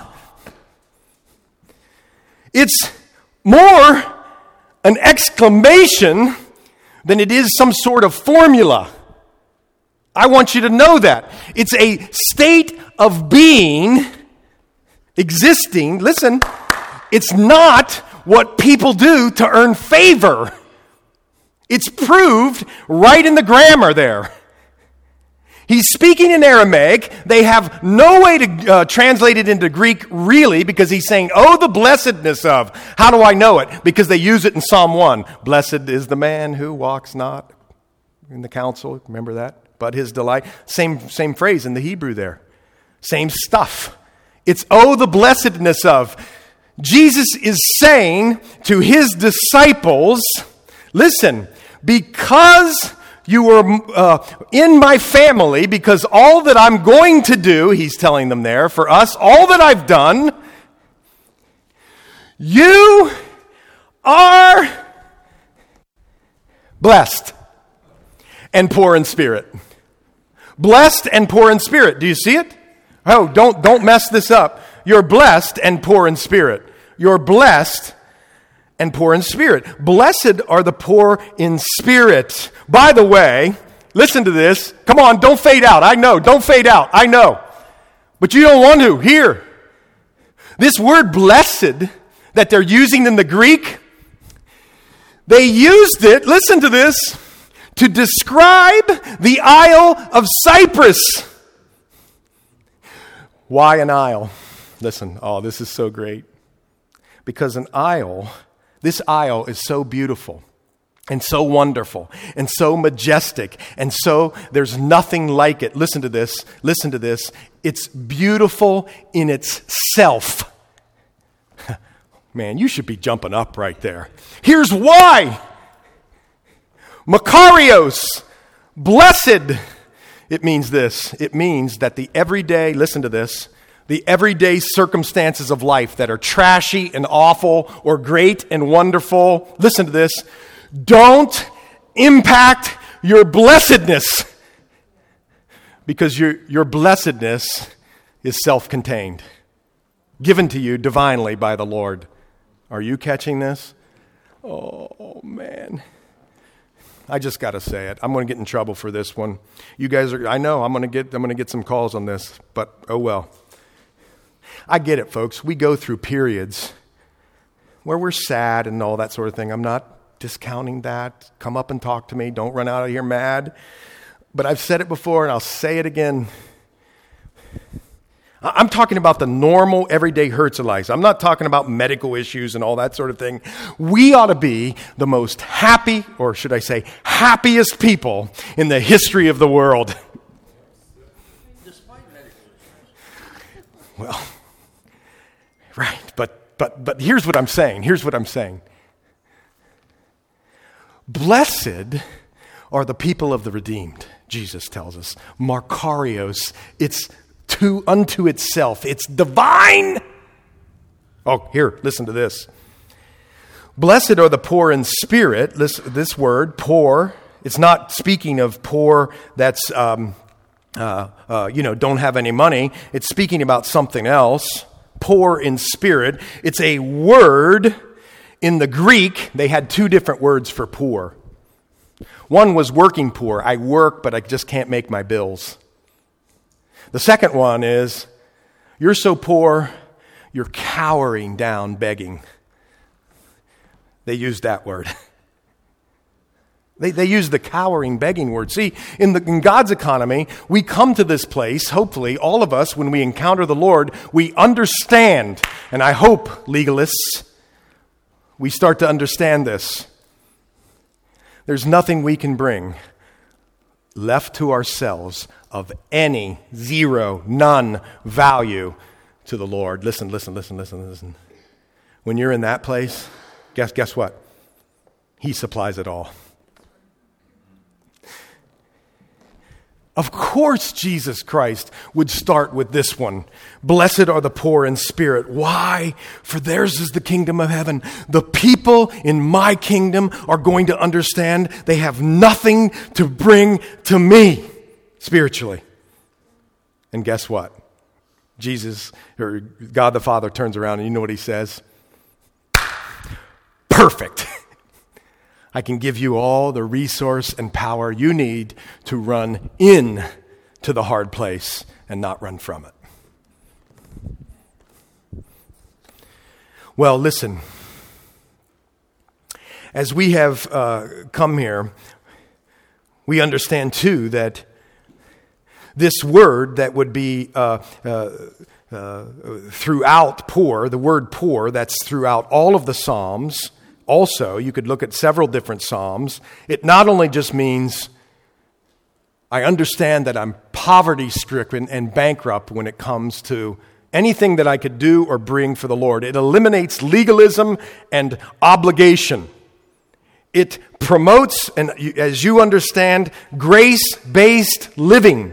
It's more an exclamation than it is some sort of formula. I want you to know that. It's a state of being, existing. Listen, it's not what people do to earn favor. It's proved right in the grammar there. He's speaking in Aramaic. They have no way to translate it into Greek, really, because he's saying, oh, the blessedness of. How do I know it? Because they use it in Psalm 1. Blessed is the man who walks not in the counsel. Remember that? But his delight. Same phrase in the Hebrew there. Same stuff. It's, oh, the blessedness of. Jesus is saying to his disciples, listen, because you were in my family, because all that I'm going to do, he's telling them there, for us, all that I've done, you are blessed and poor in spirit. Blessed and poor in spirit. Do you see it? Oh, don't mess this up. You're blessed and poor in spirit. You're blessed and poor in spirit. Blessed are the poor in spirit. By the way, listen to this. Come on, don't fade out. I know, don't fade out. I know. But you don't want to. Here. This word blessed that they're using in the Greek, they used it, listen to this, to describe the Isle of Cyprus. Why an isle? Listen, oh, this is so great. Because an isle, this isle is so beautiful and so wonderful and so majestic and so there's nothing like it. Listen to this. Listen to this. It's beautiful in itself. Man, you should be jumping up right there. Here's why. Makarios, blessed. It means this. It means that the everyday, listen to this, the everyday circumstances of life that are trashy and awful or great and wonderful, listen to this, don't impact your blessedness because your blessedness is self-contained, given to you divinely by the Lord. Are you catching this? Oh, man. I just got to say it. I'm going to get in trouble for this one. You guys are, I know I'm going to get some calls on this, but oh well. I get it, folks. We go through periods where we're sad and all that sort of thing. I'm not discounting that. Come up and talk to me. Don't run out of here mad. But I've said it before and I'll say it again. I'm talking about the normal, everyday hurts of life. I'm not talking about medical issues and all that sort of thing. We ought to be the most happy, or should I say, happiest people in the history of the world. Despite medical issues. Well, right, but here's what I'm saying. Here's what I'm saying. Blessed are the people of the redeemed, Jesus tells us. Makarios, it's unto itself. It's divine. Oh, here, listen to this. Blessed are the poor in spirit. This word, poor, it's not speaking of poor that's, don't have any money. It's speaking about something else. Poor in spirit. It's a word in the Greek. They had two different words for poor. One was working poor. I work, but I just can't make my bills. The second one is, you're so poor, you're cowering down begging. They used that word. They use the cowering, begging word. See, in God's economy, we come to this place, hopefully, all of us, when we encounter the Lord, we understand, and I hope, legalists, we start to understand this. There's nothing we can bring left to ourselves of any, zero, none value to the Lord. Listen. When you're in that place, guess what? He supplies it all. Of course, Jesus Christ would start with this one. Blessed are the poor in spirit. Why? For theirs is the kingdom of heaven. The people in my kingdom are going to understand they have nothing to bring to me spiritually. And guess what? Jesus, or God the Father, turns around and you know what he says? Perfect. I can give you all the resource and power you need to run in to the hard place and not run from it. Well, listen. As we have come here, we understand too that this word that would be throughout poor, the word poor, that's throughout all of the Psalms. Also, you could look at several different Psalms. It not only just means I understand that I'm poverty-stricken and bankrupt when it comes to anything that I could do or bring for the Lord. It eliminates legalism and obligation. It promotes, and as you understand, grace-based living.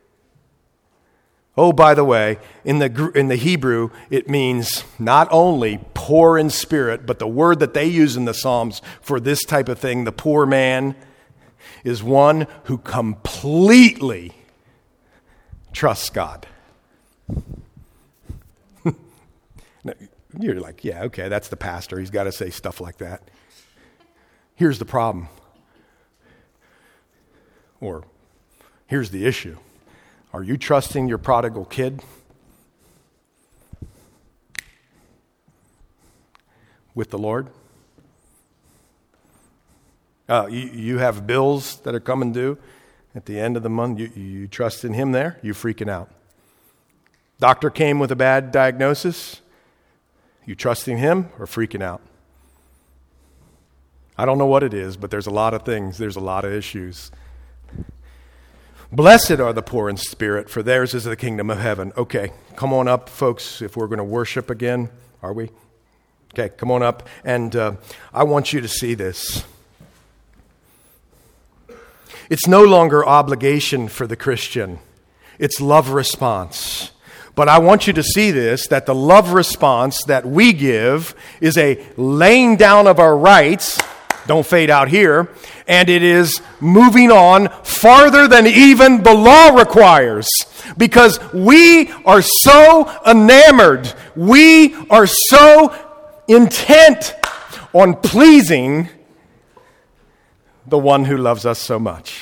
Oh, by the way, in the Hebrew, it means not only poor in spirit, but the word that they use in the Psalms for this type of thing, the poor man, is one who completely trusts God. You're like, yeah, okay, that's the pastor. He's got to say stuff like that. Here's the problem. Or here's the issue. Are you trusting your prodigal kid with the Lord? You have bills that are coming due at the end of the month. You trust in him there? You freaking out. Doctor came with a bad diagnosis. You trusting him or freaking out? I don't know what it is, but there's a lot of things. There's a lot of issues. Blessed are the poor in spirit, for theirs is the kingdom of heaven. Okay, come on up, folks, if we're going to worship again. Are we? Okay, come on up. And I want you to see this. It's no longer obligation for the Christian. It's love response. But I want you to see this, that the love response that we give is a laying down of our rights. Don't fade out here. And it is moving on farther than even the law requires. Because we are so enamored. We are so intent on pleasing the one who loves us so much.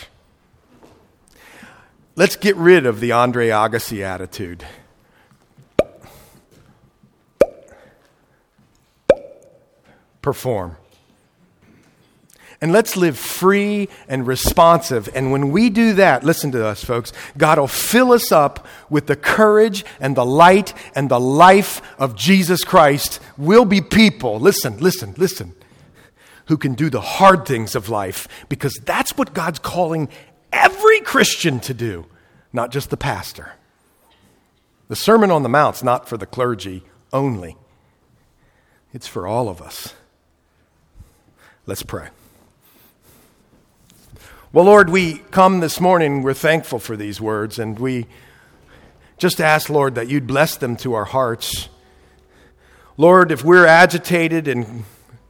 Let's get rid of the Andre Agassi attitude. Perform. And let's live free and responsive. And when we do that, listen to us, folks, God will fill us up with the courage and the light and the life of Jesus Christ. We'll be people, listen, who can do the hard things of life, because that's what God's calling every Christian to do, not just the pastor. The Sermon on the Mount's not for the clergy only. It's for all of us. Let's pray. Well, Lord, we come this morning, we're thankful for these words, and we just ask, Lord, that you'd bless them to our hearts. Lord, if we're agitated and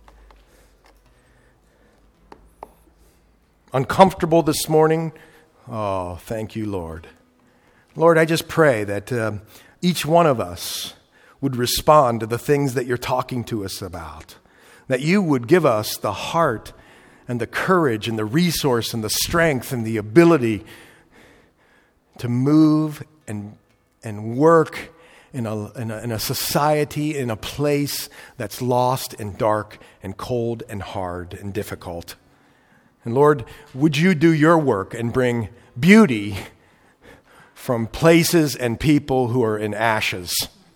uncomfortable this morning, oh, thank you, Lord. Lord, I just pray that each one of us would respond to the things that you're talking to us about, that you would give us the heart and the courage and the resource and the strength and the ability to move and work in a society, in a place that's lost and dark and cold and hard and difficult. And Lord, would you do your work and bring beauty from places and people who are in ashes?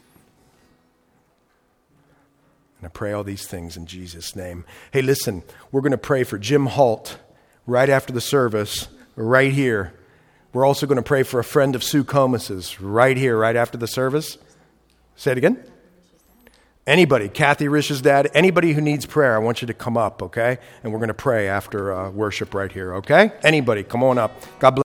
And I pray all these things in Jesus' name. Hey, listen, we're going to pray for Jim Halt right after the service, right here. We're also going to pray for a friend of Sue Comas's right here, right after the service. Say it again. Anybody, Kathy Rish's dad, anybody who needs prayer, I want you to come up, okay? And we're going to pray after worship right here, okay? Anybody, come on up. God bless.